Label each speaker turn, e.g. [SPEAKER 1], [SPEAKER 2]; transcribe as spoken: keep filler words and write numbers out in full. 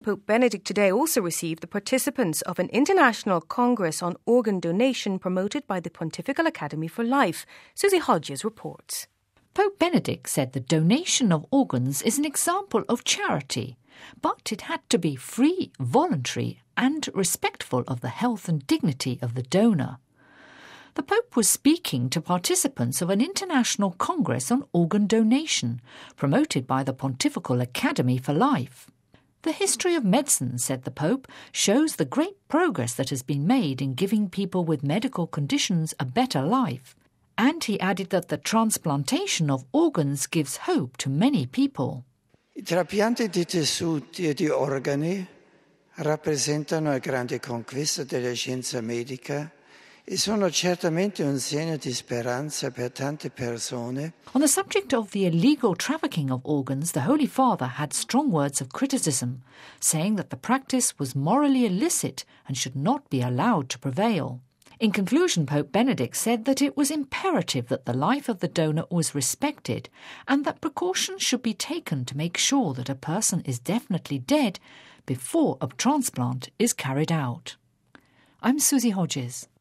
[SPEAKER 1] Pope Benedict today also received the participants of an international congress on organ donation promoted by the Pontifical Academy for Life. Susie Hodges reports.
[SPEAKER 2] Pope Benedict said the donation of organs is an example of charity, but it had to be free, voluntary and respectful of the health and dignity of the donor. The Pope was speaking to participants of an international congress on organ donation, promoted by the Pontifical Academy for Life. The history of medicine, said the Pope, shows the great progress that has been made in giving people with medical conditions a better life. And he added that the transplantation of organs gives hope to many people.
[SPEAKER 3] I trapianti di tessuti e di organi rappresentano una grande conquista della scienza medica e sono certamente un segno di speranza per tante persone.
[SPEAKER 2] On the subject of the illegal trafficking of organs, the Holy Father had strong words of criticism, saying that the practice was morally illicit and should not be allowed to prevail. In conclusion, Pope Benedict said that it was imperative that the life of the donor was respected and that precautions should be taken to make sure that a person is definitely dead before a transplant is carried out. I'm Susie Hodges.